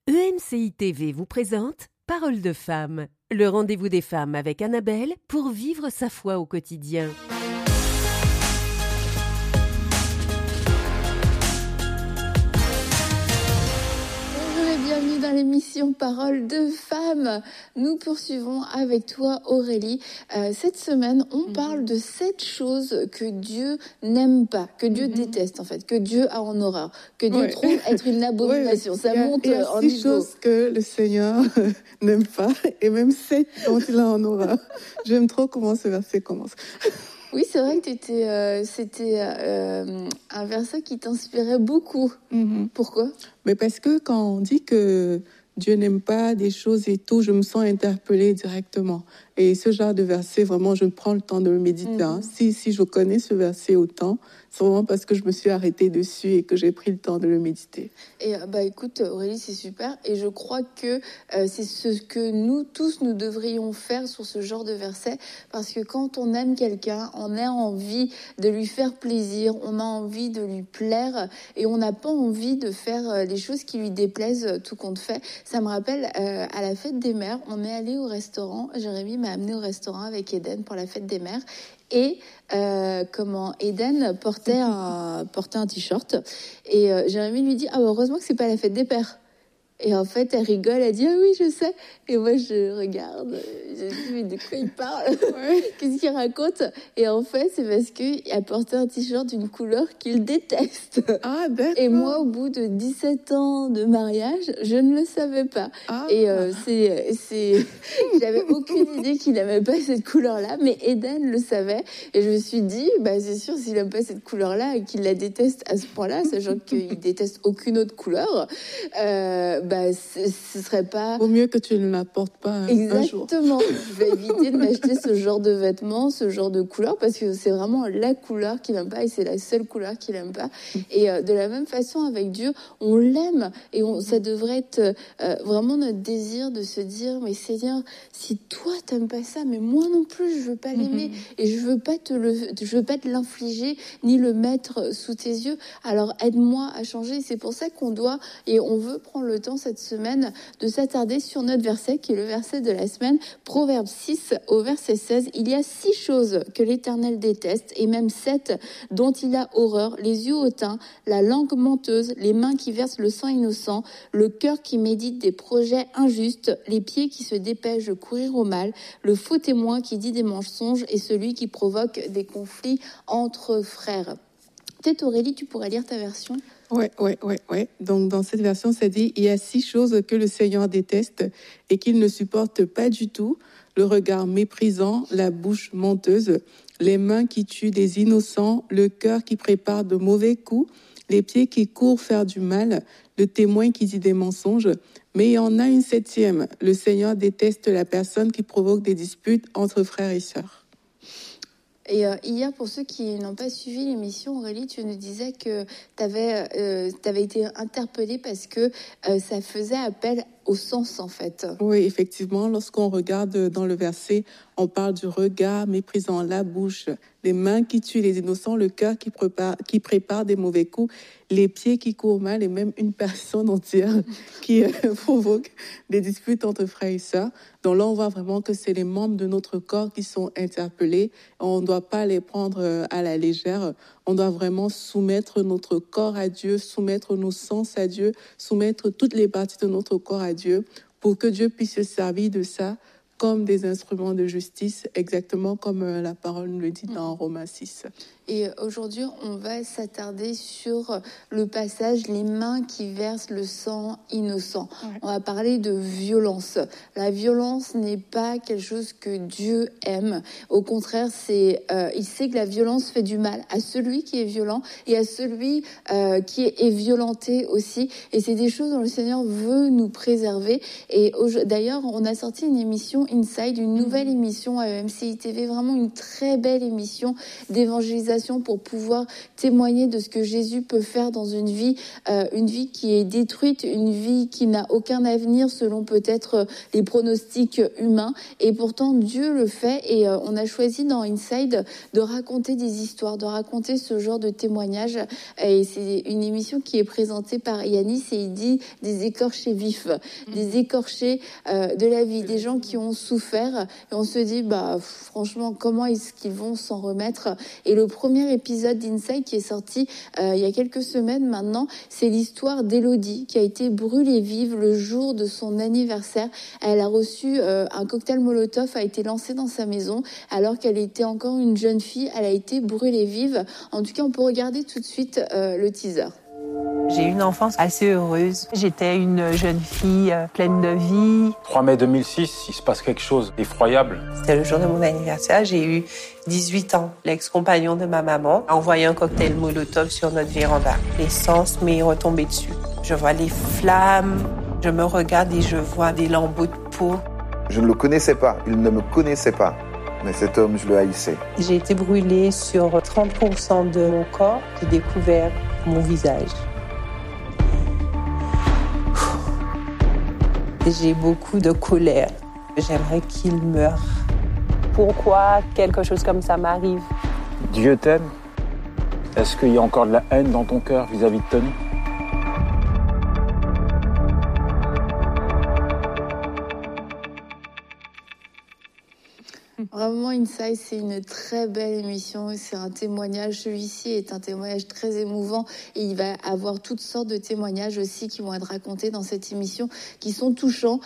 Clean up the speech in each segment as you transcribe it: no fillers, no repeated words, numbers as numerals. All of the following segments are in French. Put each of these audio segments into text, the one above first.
EMCI TV vous présente Parole de femme, le rendez-vous des femmes avec Annabelle pour vivre sa foi au quotidien. Bienvenue dans l'émission Parole de femmes. Nous poursuivons avec toi Aurélie. Cette semaine, on parle de 7 choses que Dieu n'aime pas, que Dieu déteste en fait, que Dieu a en horreur, que Dieu trouve être une abomination. Ça monte en niveau. 6 choses que le Seigneur n'aime pas et même 7 dont il a en horreur. J'aime trop comment ce verset commence. Oui, c'est vrai que c'était un verset qui t'inspirait beaucoup. Pourquoi ? Mais parce que quand on dit que Dieu n'aime pas des choses et tout, je me sens interpellée directement. Et ce genre de verset, vraiment, je prends le temps de le méditer. Si je connais ce verset autant, c'est vraiment parce que je me suis arrêtée dessus et que j'ai pris le temps de le méditer. Et écoute Aurélie, c'est super. Et je crois que c'est ce que nous tous, nous devrions faire sur ce genre de verset. Parce que quand on aime quelqu'un, on a envie de lui faire plaisir, on a envie de lui plaire. Et on n'a pas envie de faire les choses qui lui déplaisent tout compte fait. Ça me rappelle, à la fête des mères, on est allé au restaurant. Jérémy m'a amené au restaurant avec Eden pour la fête des mères. Et Eden portait un t-shirt. Et Jérémy lui dit « Ah, heureusement que c'est pas la fête des pères ». Et en fait, elle rigole, elle dit « Ah oui, je sais ». Et moi, je regarde, je dis « Mais de quoi il parle ? Qu'est-ce qu'il raconte ?» Et en fait, c'est parce qu'il portait un t-shirt d'une couleur qu'il déteste. Ah, d'accord. Et moi, au bout de 17 ans de mariage, je ne le savais pas. Et j'avais aucune idée qu'il n'aimait pas cette couleur-là, mais Eden le savait. Et je me suis dit, c'est sûr, s'il n'aime pas cette couleur-là et qu'il la déteste à ce point-là, sachant qu'il déteste aucune autre couleur, ce serait pas... Vaut mieux que tu ne la portes pas un jour. Exactement. Je vais éviter de m'acheter ce genre de vêtements, ce genre de couleur, parce que c'est vraiment la couleur qu'il n'aime pas et c'est la seule couleur qu'il n'aime pas. Et de la même façon, avec Dieu, on l'aime et ça devrait être vraiment notre désir de se dire, mais Seigneur, si toi t'aimes pas ça, mais moi non plus, je veux pas l'aimer et je veux pas te l'infliger ni le mettre sous tes yeux. Alors aide-moi à changer. C'est pour ça qu'on doit et on veut prendre le temps cette semaine de s'attarder sur notre verset qui est le verset de la semaine, Proverbe 6 au verset 16. Il y a 6 choses que l'Éternel déteste et même 7 dont il a horreur: les yeux hautains, la langue menteuse, les mains qui versent le sang innocent, le cœur qui médite des projets injustes, les pieds qui se dépêchent de courir au mal, le faux témoin qui dit des mensonges et celui qui provoque des conflits entre frères. Peut-être Aurélie, tu pourrais lire ta version ? Ouais. Donc, dans cette version, ça dit « Il y a 6 choses que le Seigneur déteste et qu'il ne supporte pas du tout. Le regard méprisant, la bouche menteuse, les mains qui tuent des innocents, le cœur qui prépare de mauvais coups, les pieds qui courent faire du mal, le témoin qui dit des mensonges. Mais il y en a une 7e. Le Seigneur déteste la personne qui provoque des disputes entre frères et sœurs. » Et hier, pour ceux qui n'ont pas suivi l'émission, Aurélie, tu nous disais que tu avais été interpellée parce que ça faisait appel au sens, en fait. Oui, effectivement, lorsqu'on regarde dans le verset, on parle du regard méprisant, la bouche, les mains qui tuent les innocents, le cœur qui prépare des mauvais coups, les pieds qui courent mal et même une personne entière qui provoque des disputes entre frères et sœurs. Donc là, on voit vraiment que c'est les membres de notre corps qui sont interpellés. On ne doit pas les prendre à la légère. On doit vraiment soumettre notre corps à Dieu, soumettre nos sens à Dieu, soumettre toutes les parties de notre corps à Dieu pour que Dieu puisse se servir de ça comme des instruments de justice, exactement comme la parole nous le dit dans Romains 6. Et aujourd'hui, on va s'attarder sur le passage « Les mains qui versent le sang innocent ». On va parler de violence. La violence n'est pas quelque chose que Dieu aime. Au contraire, il sait que la violence fait du mal à celui qui est violent et à celui qui est violenté aussi. Et c'est des choses dont le Seigneur veut nous préserver. Et d'ailleurs, on a sorti une émission Inside, une nouvelle émission à EMCI TV, vraiment une très belle émission d'évangélisation pour pouvoir témoigner de ce que Jésus peut faire dans une vie qui est détruite, une vie qui n'a aucun avenir selon peut-être les pronostics humains. Et pourtant, Dieu le fait. Et on a choisi dans Inside de raconter des histoires, de raconter ce genre de témoignages. Et c'est une émission qui est présentée par Yanis et il dit des écorchés vifs, des écorchés de la vie, des gens qui ont souffert. Et on se dit, franchement, comment est-ce qu'ils vont s'en remettre? Et le premier épisode d'Inside qui est sorti il y a quelques semaines maintenant, c'est l'histoire d'Élodie qui a été brûlée vive le jour de son anniversaire. Elle a reçu un cocktail Molotov, a été lancé dans sa maison alors qu'elle était encore une jeune fille. Elle a été brûlée vive. En tout cas, on peut regarder tout de suite le teaser. J'ai eu une enfance assez heureuse. J'étais une jeune fille pleine de vie. 3 mai 2006, il se passe quelque chose d'effroyable. C'était le jour de mon anniversaire. J'ai eu 18 ans. L'ex-compagnon de ma maman a envoyé un cocktail Molotov sur notre véranda. L'essence m'est retombée dessus. Je vois les flammes. Je me regarde et je vois des lambeaux de peau. Je ne le connaissais pas. Il ne me connaissait pas. Mais cet homme, je le haïssais. J'ai été brûlée sur 30% de mon corps. J'ai découvert mon visage. J'ai beaucoup de colère. J'aimerais qu'il meure. Pourquoi quelque chose comme ça m'arrive? Dieu t'aime? Est-ce qu'il y a encore de la haine dans ton cœur vis-à-vis de Tony? Vraiment, Inside, c'est une très belle émission. C'est un témoignage. Celui-ci est un témoignage très émouvant. Et il va avoir toutes sortes de témoignages aussi qui vont être racontés dans cette émission, qui sont touchants,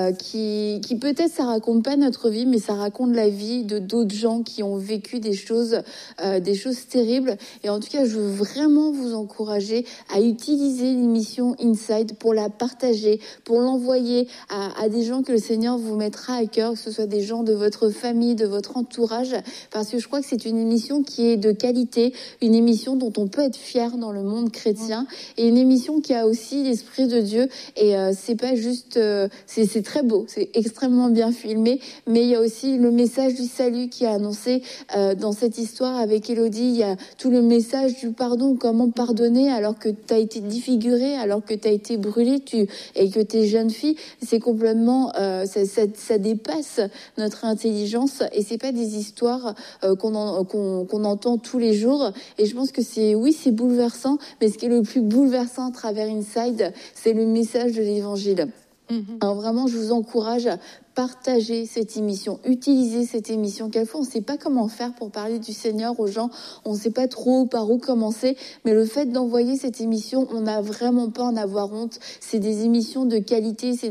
qui peut-être ça raconte pas notre vie, mais ça raconte la vie de d'autres gens qui ont vécu des choses terribles. Et en tout cas, je veux vraiment vous encourager à utiliser l'émission Inside pour la partager, pour l'envoyer à des gens que le Seigneur vous mettra à cœur, que ce soit des gens de votre famille, de votre entourage, parce que je crois que c'est une émission qui est de qualité, une émission dont on peut être fier dans le monde chrétien, et une émission qui a aussi l'Esprit de Dieu. Et c'est pas juste, c'est très beau, c'est extrêmement bien filmé, mais il y a aussi le message du salut qui est annoncé dans cette histoire avec Élodie. Il y a tout le message du pardon, comment pardonner alors que tu as été défigurée, alors que tu as été brûlée, et que tu es jeune fille. C'est complètement, ça dépasse notre intelligence, et c'est pas des histoires qu'on entend tous les jours. Et je pense que c'est bouleversant, mais ce qui est le plus bouleversant à travers Inside, c'est le message de l'évangile. Alors vraiment, je vous encourage à partager cette émission, utiliser cette émission. Quelquefois, on ne sait pas comment faire pour parler du Seigneur aux gens, on ne sait pas trop par où commencer, mais le fait d'envoyer cette émission, on n'a vraiment pas à en avoir honte. C'est des émissions de qualité, c'est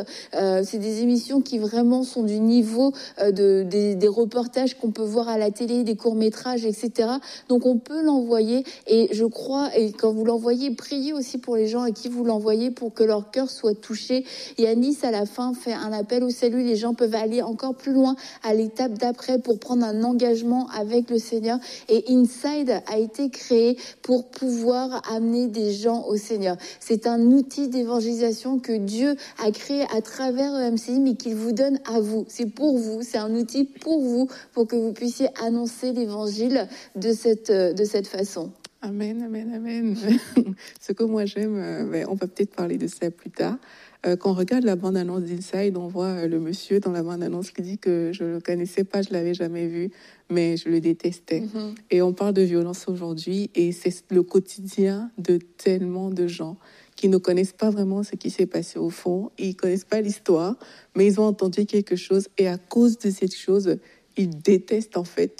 des émissions qui vraiment sont du niveau des reportages qu'on peut voir à la télé, des courts-métrages, etc. Donc on peut l'envoyer, et je crois, et quand vous l'envoyez, priez aussi pour les gens à qui vous l'envoyez pour que leur cœur soit touché. Et Anis, à la fin, fait un appel au salut. Les gens peuvent aller encore plus loin à l'étape d'après pour prendre un engagement avec le Seigneur. Et Inside a été créé pour pouvoir amener des gens au Seigneur. C'est un outil d'évangélisation que Dieu a créé à travers EMCI, mais qu'il vous donne à vous. C'est pour vous, c'est un outil pour vous, pour que vous puissiez annoncer l'évangile de cette façon. Amen, amen, amen. Ce que moi j'aime, on va peut-être parler de ça plus tard. Quand on regarde la bande-annonce d'Inside, on voit le monsieur dans la bande-annonce qui dit que je ne le connaissais pas, je ne l'avais jamais vu, mais je le détestais. Et on parle de violence aujourd'hui, et c'est le quotidien de tellement de gens qui ne connaissent pas vraiment ce qui s'est passé au fond. Ils ne connaissent pas l'histoire, mais ils ont entendu quelque chose, et à cause de cette chose, ils détestent en fait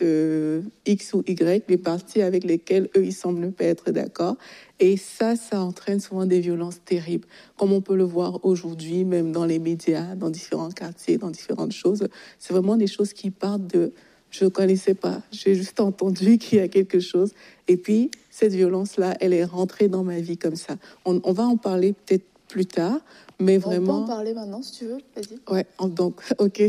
X ou Y, les partis avec lesquels eux, ils semblent ne pas être d'accord. Et ça entraîne souvent des violences terribles, comme on peut le voir aujourd'hui, même dans les médias, dans différents quartiers, dans différentes choses. C'est vraiment des choses qui partent de « je ne connaissais pas, j'ai juste entendu qu'il y a quelque chose ». Et puis, cette violence-là, elle est rentrée dans ma vie comme ça. On va en parler peut-être plus tard, mais vraiment... On peut en parler maintenant, si tu veux, vas-y. Ouais, donc, ok.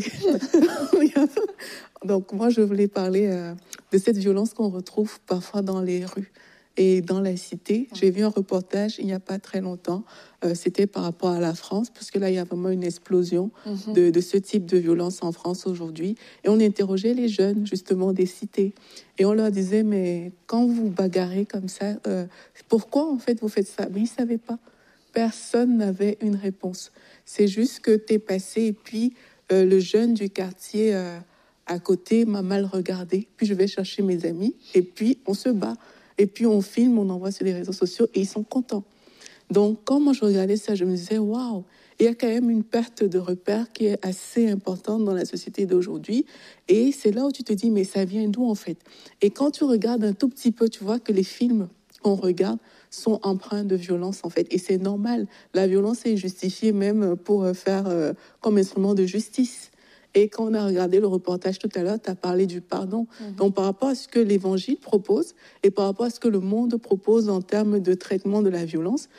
Donc, moi, je voulais parler de cette violence qu'on retrouve parfois dans les rues. Et dans la cité, j'ai vu un reportage il n'y a pas très longtemps. C'était par rapport à la France, parce que là, il y a vraiment une explosion de ce type de violence en France aujourd'hui. Et on interrogeait les jeunes, justement, des cités. Et on leur disait, mais quand vous vous bagarrez comme ça, pourquoi, en fait, vous faites ça? Mais ils ne savaient pas. Personne n'avait une réponse. C'est juste que tu es passé et puis le jeune du quartier à côté m'a mal regardé. Puis je vais chercher mes amis et puis on se bat. Et puis on filme, on envoie sur les réseaux sociaux et ils sont contents. Donc quand moi je regardais ça, je me disais waouh, il y a quand même une perte de repères qui est assez importante dans la société d'aujourd'hui. Et c'est là où tu te dis mais ça vient d'où en fait? Et quand tu regardes un tout petit peu, tu vois que les films qu'on regarde sont empreints de violence en fait. Et c'est normal. La violence est justifiée même pour faire comme instrument de justice. Et quand on a regardé le reportage tout à l'heure, tu as parlé du pardon. Donc par rapport à ce que l'Évangile propose et par rapport à ce que le monde propose en termes de traitement de la violence,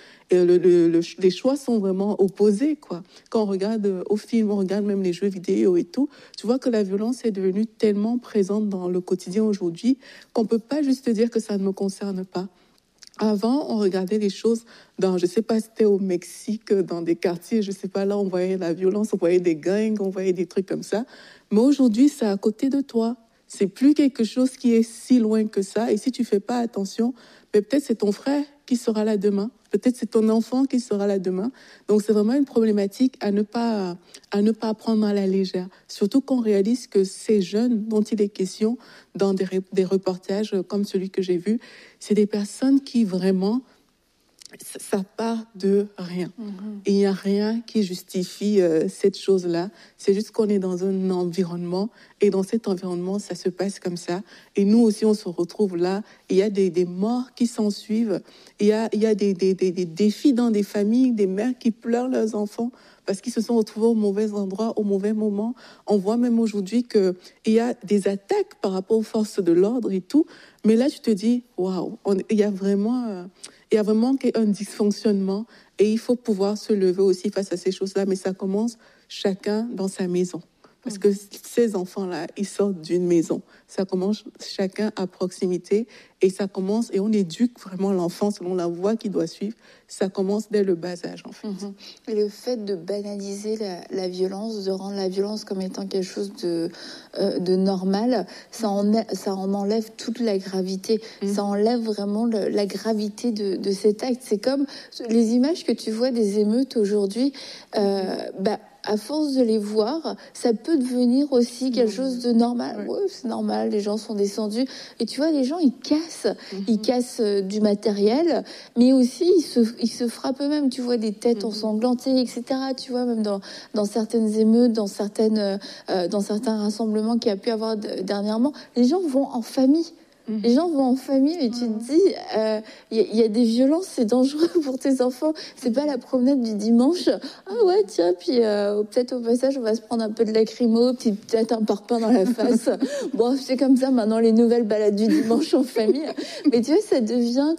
les choix sont vraiment opposés, quoi. Quand on regarde au film, on regarde même les jeux vidéo et tout, tu vois que la violence est devenue tellement présente dans le quotidien aujourd'hui qu'on ne peut pas juste dire que ça ne me concerne pas. Avant, on regardait les choses dans, je sais pas, c'était au Mexique, dans des quartiers, je sais pas, là, on voyait la violence, on voyait des gangs, on voyait des trucs comme ça. Mais aujourd'hui, c'est à côté de toi. C'est plus quelque chose qui est si loin que ça. Et si tu fais pas attention, mais peut-être c'est ton frère qui sera là demain. Peut-être c'est ton enfant qui sera là demain. Donc c'est vraiment une problématique à ne pas prendre à la légère. Surtout qu'on réalise que ces jeunes dont il est question dans des reportages comme celui que j'ai vu, c'est des personnes qui vraiment, ça part de rien. Et il n'y a rien qui justifie cette chose-là. C'est juste qu'on est dans un environnement et dans cet environnement, ça se passe comme ça. Et nous aussi, on se retrouve là. Il y a des morts qui s'en suivent. Il y a des défis dans des familles, des mères qui pleurent leurs enfants parce qu'ils se sont retrouvés au mauvais endroit, au mauvais moment. On voit même aujourd'hui qu'il y a des attaques par rapport aux forces de l'ordre et tout. Mais là, tu te dis, waouh, il y a vraiment un dysfonctionnement et il faut pouvoir se lever aussi face à ces choses-là. Mais ça commence chacun dans sa maison. Parce que ces enfants-là, ils sortent d'une maison. Ça commence chacun à proximité et ça commence, et on éduque vraiment l'enfant selon la voie qu'il doit suivre. Ça commence dès le bas âge, en fait. Et le fait de banaliser la violence, de rendre la violence comme étant quelque chose de normal, ça en enlève toute la gravité. Ça enlève vraiment la gravité de cet acte. C'est comme les images que tu vois des émeutes aujourd'hui, à force de les voir, ça peut devenir aussi quelque chose de normal. Ouais, c'est normal, les gens sont descendus. Et tu vois, les gens, ils cassent du matériel, mais aussi ils se frappent eux-mêmes. Tu vois, des têtes ensanglantées, etc. Tu vois, même dans certaines émeutes, dans certains rassemblements qu'il y a pu avoir dernièrement, les gens vont en famille. Les gens vont en famille et tu te dis, il y a des violences, c'est dangereux pour tes enfants. C'est pas la promenade du dimanche. Ah ouais, tiens, puis peut-être au passage, on va se prendre un peu de lacrymo, puis peut-être un parpaing dans la face. Bon, c'est comme ça maintenant les nouvelles balades du dimanche en famille. Mais tu vois, ça devient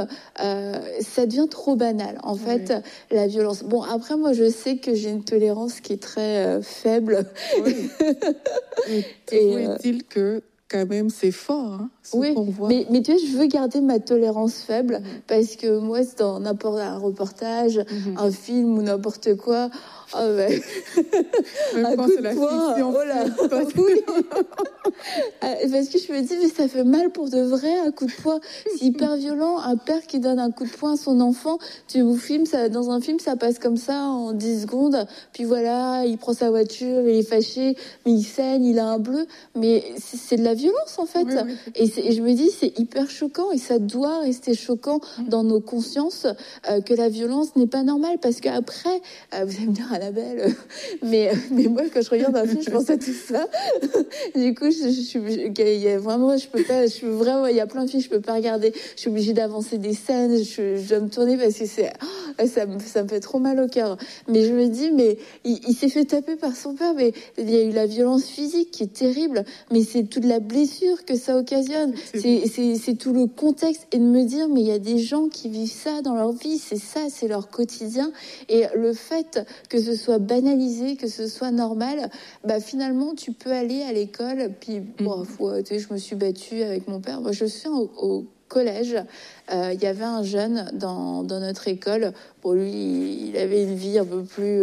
trop banal. En fait, la violence. Bon, après, moi, je sais que j'ai une tolérance qui est très faible. Oui. Et est-il que quand même, c'est fort, hein, ce qu'on voit. Mais tu vois, je veux garder ma tolérance faible parce que moi, c'est dans n'importe un reportage, un film ou n'importe quoi. Ah ouais. Un coup de poing. Oh là. Oui. Parce que je me dis, mais ça fait mal pour de vrai, un coup de poing. C'est hyper violent. Un père qui donne un coup de poing à son enfant, tu vous filmes, ça, dans un film, ça passe comme ça en 10 secondes. Puis voilà, il prend sa voiture, il est fâché, mais il saigne, il a un bleu. Mais c'est de la violence, en fait. Oui. Et je me dis, c'est hyper choquant et ça doit rester choquant dans nos consciences que la violence n'est pas normale. Parce qu'après, vous allez me dire, Annabelle, mais moi, quand je regarde un film, je pense à tout ça. Du coup, il y a vraiment, il y a plein de films, je peux pas regarder. Je suis obligée d'avancer des scènes, je dois me tourner parce que ça me fait trop mal au cœur. Mais je me dis, mais il s'est fait taper par son père, mais il y a eu la violence physique qui est terrible, mais c'est toute la blessure que ça occasionne. C'est tout le contexte et de me dire, mais il y a des gens qui vivent ça dans leur vie, c'est leur quotidien. Et le fait que ce soit banalisé, que ce soit normal, finalement, tu peux aller à l'école, puis, je me suis battue avec mon père. Moi, je suis au collège, il y avait un jeune dans notre école. Pour lui, il avait une vie un peu plus...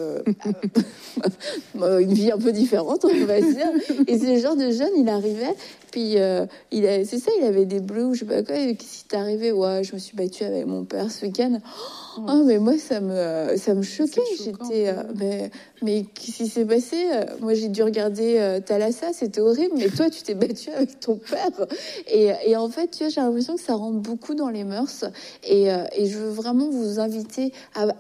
une vie un peu différente, on va dire. Et c'est le genre de jeune, il arrivait, puis il avait des bleus ou je sais pas quoi. Qu'est-ce qui t'est arrivé? Ouais, je me suis battue avec mon père ce week-end. Oh, mais moi, ça me choquait. J'étais... mais qu'est-ce qui s'est passé? Moi, j'ai dû regarder Thalassa, c'était horrible. Mais toi, tu t'es battue avec ton père. Et en fait, tu vois, j'ai l'impression que ça rentre beaucoup dans les mœurs. Et je veux vraiment vous inviter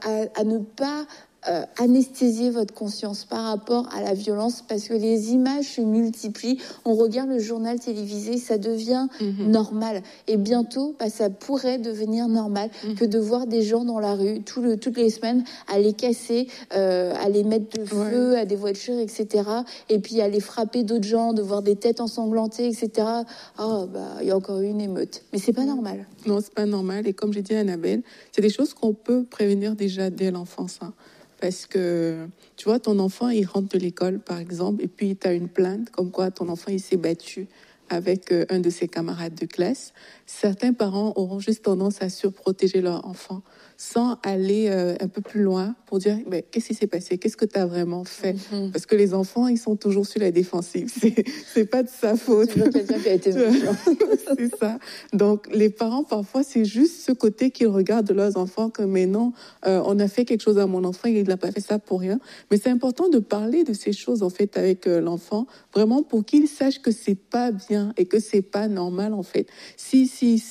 à ne pas anesthésier votre conscience par rapport à la violence, parce que les images se multiplient. On regarde le journal télévisé, ça devient normal. Et bientôt, ça pourrait devenir normal que de voir des gens dans la rue toutes les semaines à les casser, à les mettre le feu à des voitures, etc. Et puis à les frapper d'autres gens, de voir des têtes ensanglantées, etc. Il y a encore eu une émeute. Mais c'est pas normal. Non, c'est pas normal. Et comme j'ai dit à Annabelle, c'est des choses qu'on peut prévenir déjà dès l'enfance. Parce que, tu vois, ton enfant, il rentre de l'école, par exemple, et puis tu as une plainte comme quoi ton enfant, il s'est battu avec un de ses camarades de classe. Certains parents auront juste tendance à surprotéger leur enfant sans aller un peu plus loin pour dire qu'est-ce qui s'est passé, qu'est-ce que tu as vraiment fait, parce que les enfants, ils sont toujours sur la défensive, c'est pas de sa faute. C'est quelqu'un qui a été méchant. C'est ça. Donc les parents, parfois, c'est juste ce côté qu'ils regardent de leurs enfants comme mais non, on a fait quelque chose à mon enfant, il n'a pas fait ça pour rien. Mais c'est important de parler de ces choses en fait avec l'enfant, vraiment pour qu'il sache que c'est pas bien et que c'est pas normal en fait. Si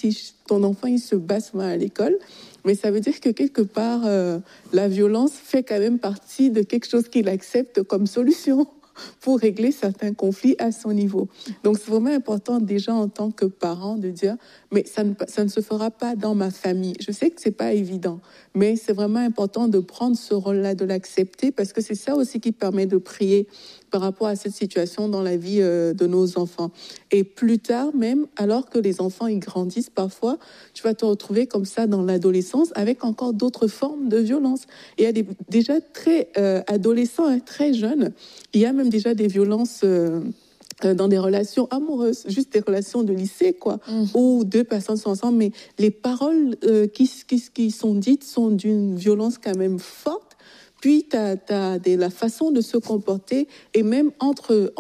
ton enfant il se bat souvent à l'école, mais ça veut dire que quelque part, la violence fait quand même partie de quelque chose qu'il accepte comme solution pour régler certains conflits à son niveau. Donc, c'est vraiment important déjà en tant que parent de dire, mais ça ne se fera pas dans ma famille. Je sais que c'est pas évident, mais c'est vraiment important de prendre ce rôle-là, de l'accepter, parce que c'est ça aussi qui permet de prier par rapport à cette situation dans la vie de nos enfants. Et plus tard même, alors que les enfants ils grandissent parfois, tu vas te retrouver comme ça dans l'adolescence avec encore d'autres formes de violence. Il y a déjà très adolescents, très jeunes, il y a même déjà des violences dans des relations amoureuses, juste des relations de lycée, quoi, où deux personnes sont ensemble, mais les paroles qui sont dites sont d'une violence quand même forte. Puis, t'as la façon de se comporter, et même entre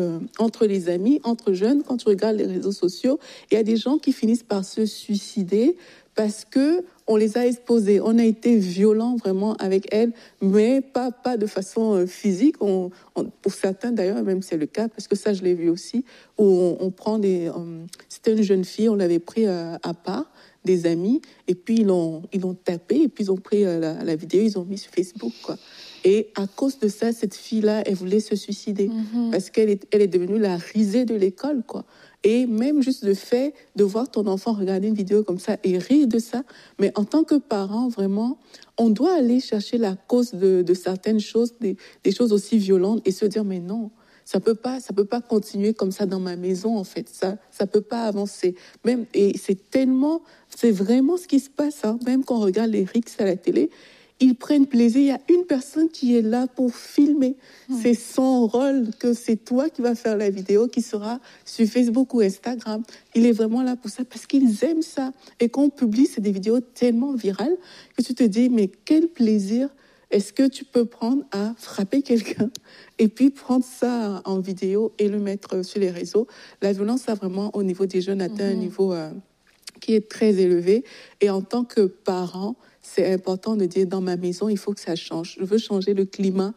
les amis, entre jeunes, quand tu regardes les réseaux sociaux, il y a des gens qui finissent par se suicider parce que on les a exposés, on a été violents vraiment avec elles, mais pas de façon physique. Pour certains d'ailleurs, même c'est le cas, parce que ça je l'ai vu aussi, où on prend c'était une jeune fille, on l'avait pris à part, des amis, et puis ils l'ont tapé, et puis ils ont pris la vidéo, ils ont mis sur Facebook, quoi. Et à cause de ça, cette fille-là, elle voulait se suicider, parce qu'elle est devenue la risée de l'école, quoi. Et même juste le fait de voir ton enfant regarder une vidéo comme ça et rire de ça, mais en tant que parent, vraiment, on doit aller chercher la cause de certaines choses, des choses aussi violentes, et se dire, mais non, ça peut pas continuer comme ça dans ma maison, en fait. Ça peut pas avancer. Même, et c'est vraiment ce qui se passe, hein. Même quand on regarde les rixes à la télé, ils prennent plaisir. Il y a une personne qui est là pour filmer. C'est son rôle, que c'est toi qui vas faire la vidéo qui sera sur Facebook ou Instagram. Il est vraiment là pour ça parce qu'ils aiment ça. Et quand on publie, c'est des vidéos tellement virales que tu te dis, mais quel plaisir est-ce que tu peux prendre à frapper quelqu'un et puis prendre ça en vidéo et le mettre sur les réseaux. La violence, a vraiment, au niveau des jeunes, atteint un niveau qui est très élevé. Et en tant que parent, c'est important de dire, dans ma maison, il faut que ça change. Je veux changer le climat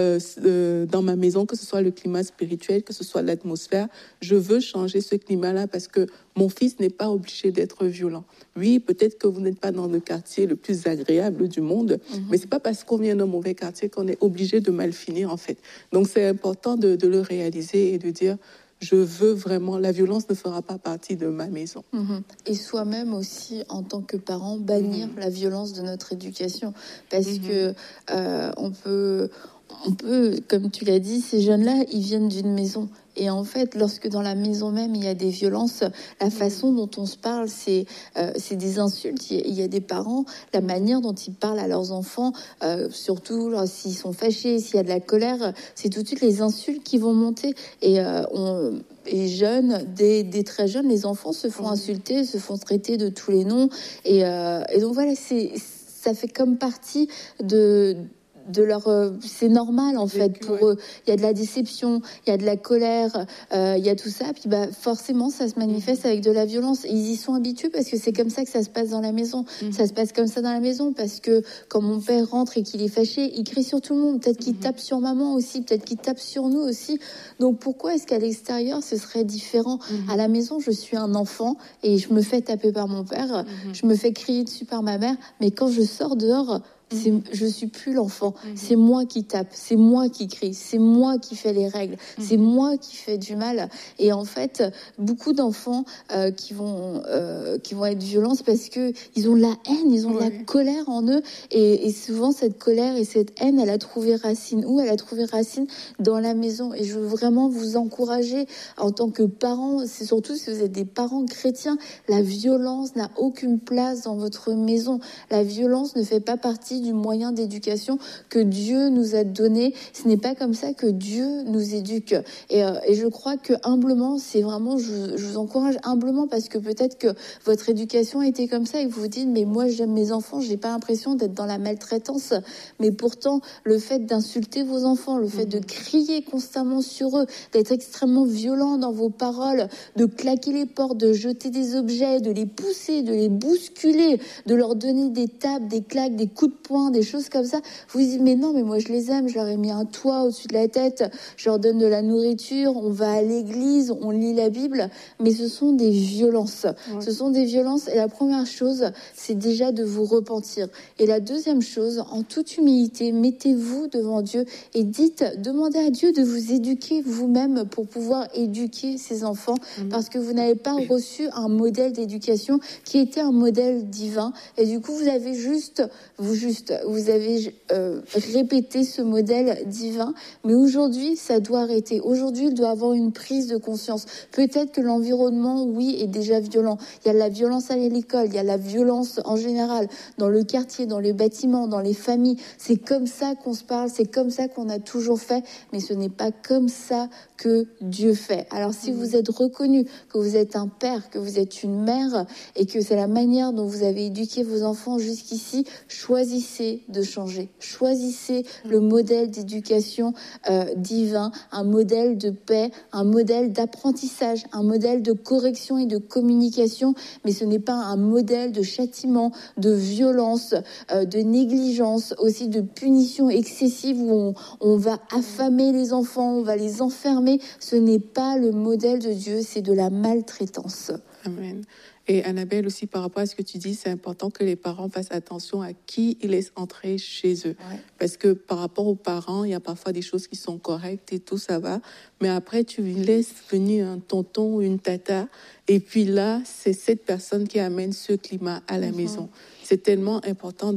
dans ma maison, que ce soit le climat spirituel, que ce soit l'atmosphère. Je veux changer ce climat-là parce que mon fils n'est pas obligé d'être violent. Oui, peut-être que vous n'êtes pas dans le quartier le plus agréable du monde, mais c'est pas parce qu'on vient d'un mauvais quartier qu'on est obligé de mal finir, en fait. Donc, c'est important de le réaliser et de dire, je veux vraiment, la violence ne fera pas partie de ma maison. Et soi-même aussi, en tant que parent, bannir la violence de notre éducation. Parce que on peut, comme tu l'as dit, ces jeunes-là, ils viennent d'une maison. Et en fait, lorsque dans la maison même, il y a des violences, la façon dont on se parle, c'est des insultes. Il y a des parents, la manière dont ils parlent à leurs enfants, surtout s'ils sont fâchés, s'il y a de la colère, c'est tout de suite les insultes qui vont monter. Et jeunes, dès très jeunes, les enfants se font insulter, se font traiter de tous les noms. Et donc voilà, ça fait comme partie de leur c'est normal en fait pour eux. Il y a de la déception, il y a de la colère, il y a tout ça, puis forcément ça se manifeste avec de la violence. Ils y sont habitués parce que c'est comme ça que ça se passe dans la maison. Ça se passe comme ça dans la maison parce que quand mon père rentre et qu'il est fâché, il crie sur tout le monde, peut-être qu'il tape sur maman aussi, peut-être qu'il tape sur nous aussi. Donc pourquoi est-ce qu'à l'extérieur ce serait différent? À la maison, je suis un enfant et je me fais taper par mon père, je me fais crier dessus par ma mère, mais quand je sors dehors, je suis plus l'enfant, c'est moi qui tape, c'est moi qui crie, c'est moi qui fais les règles, c'est moi qui fais du mal. Et en fait, beaucoup d'enfants qui vont être violents, c'est parce que ils ont de la haine, ils ont de la colère en eux, et souvent cette colère et cette haine, elle a trouvé racine dans la maison. Et je veux vraiment vous encourager en tant que parents, c'est surtout si vous êtes des parents chrétiens, la violence n'a aucune place dans votre maison. La violence ne fait pas partie du moyen d'éducation que Dieu nous a donné. Ce n'est pas comme ça que Dieu nous éduque. Et je crois que humblement, c'est vraiment, je vous encourage humblement, parce que peut-être que votre éducation a été comme ça et que vous vous dites, mais moi j'aime mes enfants, j'ai pas l'impression d'être dans la maltraitance. Mais pourtant, le fait d'insulter vos enfants, le fait de crier constamment sur eux, d'être extrêmement violent dans vos paroles, de claquer les portes, de jeter des objets, de les pousser, de les bousculer, de leur donner des tapes, des claques, des coups de poing, des choses comme ça, vous vous dites mais non, mais moi je les aime, je leur ai mis un toit au-dessus de la tête, je leur donne de la nourriture, on va à l'église, on lit la Bible, mais ce sont des violences. Ce sont des violences, et la première chose, c'est déjà de vous repentir. Et la deuxième chose, en toute humilité, mettez-vous devant Dieu et demandez à Dieu de vous éduquer vous-même pour pouvoir éduquer ces enfants, parce que vous n'avez pas reçu un modèle d'éducation qui était un modèle divin, et du coup vous avez vous avez répété ce modèle divin, mais aujourd'hui, ça doit arrêter. Aujourd'hui, il doit avoir une prise de conscience. Peut-être que l'environnement, oui, est déjà violent. Il y a la violence à l'école, il y a la violence en général, dans le quartier, dans les bâtiments, dans les familles. C'est comme ça qu'on se parle, c'est comme ça qu'on a toujours fait, mais ce n'est pas comme ça que Dieu fait. Alors, si vous êtes reconnu, que vous êtes un père, que vous êtes une mère, et que c'est la manière dont vous avez éduqué vos enfants jusqu'ici, choisissez de changer. Choisissez le modèle d'éducation divin, un modèle de paix, un modèle d'apprentissage, un modèle de correction et de communication, mais ce n'est pas un modèle de châtiment, de violence, de négligence, aussi de punition excessive où on va affamer les enfants, on va les enfermer. Ce n'est pas le modèle de Dieu, c'est de la maltraitance. Amen. Et Annabelle, aussi par rapport à ce que tu dis, c'est important que les parents fassent attention à qui ils laissent entrer chez eux. Parce que par rapport aux parents, il y a parfois des choses qui sont correctes et tout, ça va. Mais après, tu laisses venir un tonton ou une tata. Et puis là, c'est cette personne qui amène ce climat à la maison. C'est tellement important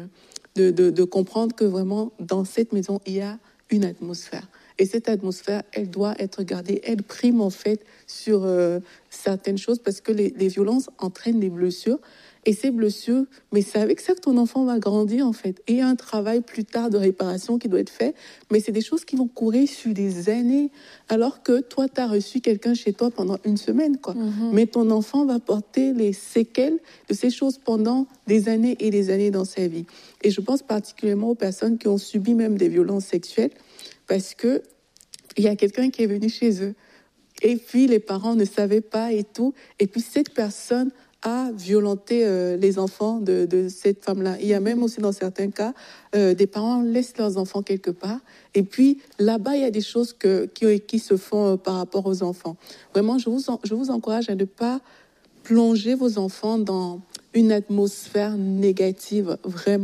de comprendre que vraiment, dans cette maison, il y a une atmosphère. Et cette atmosphère, elle doit être gardée. Elle prime en fait sur certaines choses, parce que les violences entraînent des blessures. Et ces blessures, mais c'est avec ça que ton enfant va grandir en fait. Et il y a un travail plus tard de réparation qui doit être fait. Mais c'est des choses qui vont courir sur des années. Alors que toi, tu as reçu quelqu'un chez toi pendant une semaine, quoi. Mais ton enfant va porter les séquelles de ces choses pendant des années et des années dans sa vie. Et je pense particulièrement aux personnes qui ont subi même des violences sexuelles, parce que il y a quelqu'un qui est venu chez eux. Et puis, les parents ne savaient pas et tout. Et puis, cette personne a violenté les enfants de cette femme-là. Il y a même aussi, dans certains cas, des parents laissent leurs enfants quelque part. Et puis, là-bas, il y a des choses qui se font par rapport aux enfants. Vraiment, je vous encourage à ne pas plonger vos enfants dans une atmosphère négative, vraiment.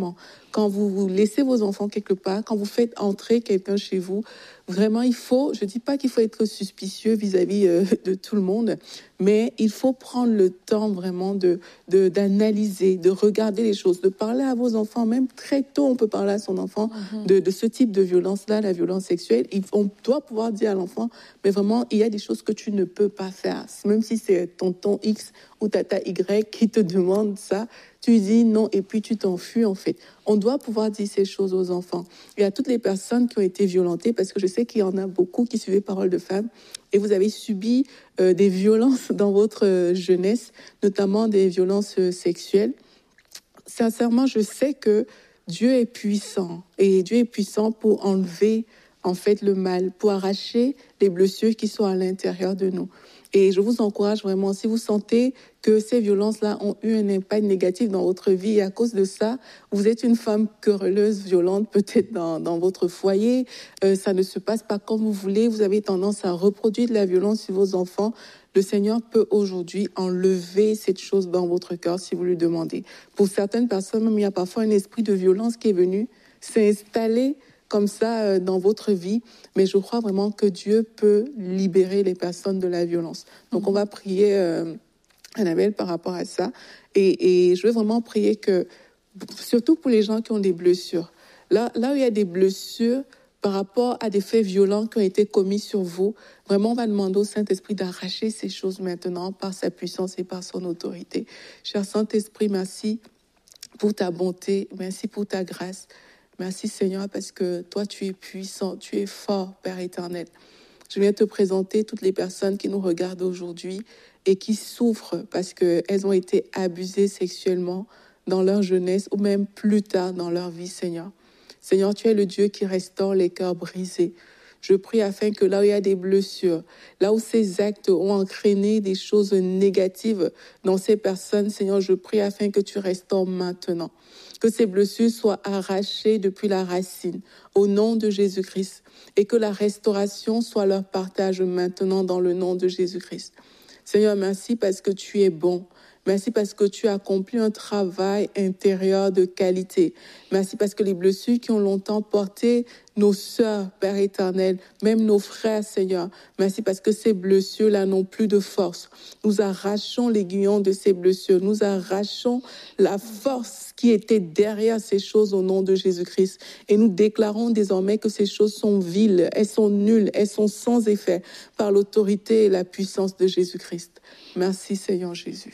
quand vous laissez vos enfants quelque part, quand vous faites entrer quelqu'un chez vous, vraiment, je dis pas qu'il faut être suspicieux vis-à-vis de tout le monde, mais il faut prendre le temps vraiment d'analyser, de regarder les choses, de parler à vos enfants, même très tôt, on peut parler à son enfant de ce type de violence-là, la violence sexuelle. On doit pouvoir dire à l'enfant, mais vraiment, il y a des choses que tu ne peux pas faire. Même si c'est tonton X ou tata Y qui te demande ça, tu dis non et puis tu t'enfuis en fait. On doit pouvoir dire ces choses aux enfants. Et à toutes les personnes qui ont été violentées, parce que je sais qu'il y en a beaucoup qui suivaient Parole de Femme, et vous avez subi des violences dans votre jeunesse, notamment des violences sexuelles. Sincèrement, je sais que Dieu est puissant, et Dieu est puissant pour enlever en fait le mal, pour arracher les blessures qui sont à l'intérieur de nous. Et je vous encourage vraiment, si vous sentez que ces violences-là ont eu un impact négatif dans votre vie, et à cause de ça, vous êtes une femme querelleuse, violente, peut-être dans votre foyer, ça ne se passe pas comme vous voulez, vous avez tendance à reproduire de la violence sur vos enfants, le Seigneur peut aujourd'hui enlever cette chose dans votre cœur si vous lui demandez. Pour certaines personnes, même, il y a parfois un esprit de violence qui est venu s'installer comme ça dans votre vie, mais je crois vraiment que Dieu peut libérer les personnes de la violence. Donc on va prier Annabelle par rapport à ça, et je veux vraiment prier que, surtout pour les gens qui ont des blessures, là où il y a des blessures par rapport à des faits violents qui ont été commis sur vous, vraiment on va demander au Saint-Esprit d'arracher ces choses maintenant par sa puissance et par son autorité. Cher Saint-Esprit, merci pour ta bonté, merci pour ta grâce. Merci Seigneur parce que toi tu es puissant, tu es fort Père éternel. Je viens te présenter toutes les personnes qui nous regardent aujourd'hui et qui souffrent parce qu'elles ont été abusées sexuellement dans leur jeunesse ou même plus tard dans leur vie Seigneur. Seigneur, tu es le Dieu qui restaure les cœurs brisés. Je prie afin que là où il y a des blessures, là où ces actes ont entraîné des choses négatives dans ces personnes, Seigneur, je prie afin que tu restaures maintenant. Que ces blessures soient arrachées depuis la racine, au nom de Jésus-Christ, et que la restauration soit leur partage maintenant dans le nom de Jésus-Christ. Seigneur, merci parce que tu es bon. Merci parce que tu as accompli un travail intérieur de qualité. Merci parce que les blessures qui ont longtemps porté nos sœurs, Père éternel, même nos frères, Seigneur. Merci parce que ces blessures-là n'ont plus de force. Nous arrachons l'aiguillon de ces blessures. Nous arrachons la force qui était derrière ces choses au nom de Jésus-Christ. Et nous déclarons désormais que ces choses sont viles, elles sont nulles, elles sont sans effet par l'autorité et la puissance de Jésus-Christ. Merci, Seigneur Jésus.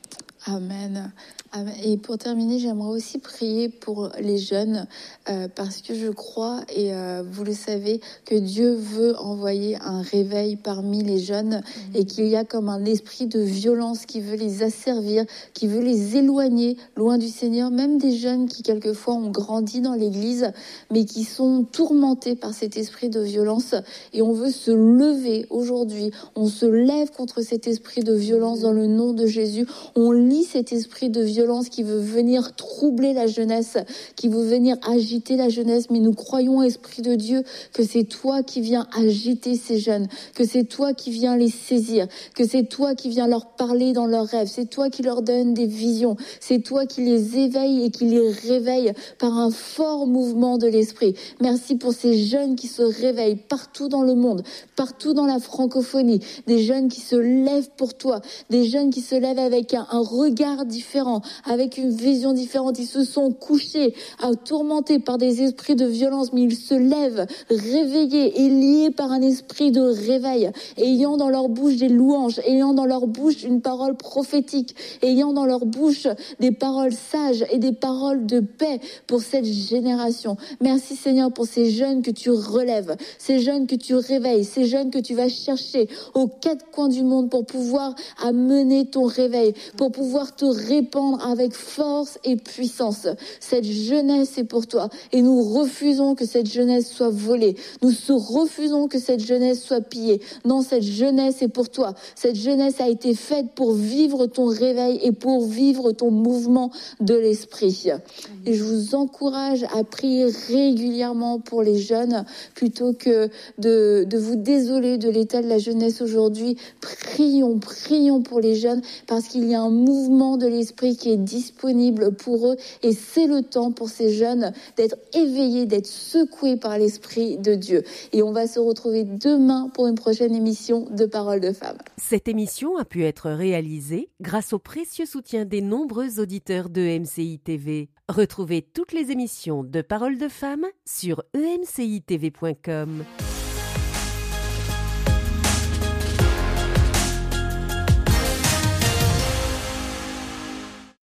Amen. Et pour terminer, j'aimerais aussi prier pour les jeunes parce que je crois, et vous le savez, que Dieu veut envoyer un réveil parmi les jeunes et qu'il y a comme un esprit de violence qui veut les asservir, qui veut les éloigner loin du Seigneur, même des jeunes qui quelquefois ont grandi dans l'église mais qui sont tourmentés par cet esprit de violence, et on veut se lever aujourd'hui, on se lève contre cet esprit de violence dans le nom de Jésus, on lit cet esprit de violence qui veut venir troubler la jeunesse, qui veut venir agiter la jeunesse, mais nous croyons, Esprit de Dieu, que c'est toi qui viens agiter ces jeunes, que c'est toi qui viens les saisir, que c'est toi qui viens leur parler dans leurs rêves, c'est toi qui leur donne des visions, c'est toi qui les éveille et qui les réveille par un fort mouvement de l'esprit. Merci pour ces jeunes qui se réveillent partout dans le monde, partout dans la francophonie, des jeunes qui se lèvent pour toi, des jeunes qui se lèvent avec un regard différent, avec une vision différente. Ils se sont couchés, tourmentés par des esprits de violence, mais ils se lèvent, réveillés et liés par un esprit de réveil, ayant dans leur bouche des louanges, ayant dans leur bouche une parole prophétique, ayant dans leur bouche des paroles sages et des paroles de paix pour cette génération. Merci Seigneur pour ces jeunes que tu relèves, ces jeunes que tu réveilles, ces jeunes que tu vas chercher aux quatre coins du monde pour pouvoir amener ton réveil, pour pouvoir te répandre avec force et puissance. Cette jeunesse est pour toi et nous refusons que cette jeunesse soit volée. Nous refusons que cette jeunesse soit pillée. Non, cette jeunesse est pour toi. Cette jeunesse a été faite pour vivre ton réveil et pour vivre ton mouvement de l'esprit. Et je vous encourage à prier régulièrement pour les jeunes plutôt que de vous désoler de l'état de la jeunesse aujourd'hui. Prions pour les jeunes parce qu'il y a un mouvement de l'esprit qui est disponible pour eux. Et c'est le temps pour ces jeunes d'être éveillés, d'être secoués par l'Esprit de Dieu. Et on va se retrouver demain pour une prochaine émission de Paroles de Femmes. Cette émission a pu être réalisée grâce au précieux soutien des nombreux auditeurs de MCI TV. Retrouvez toutes les émissions de Paroles de Femmes sur emcitv.com.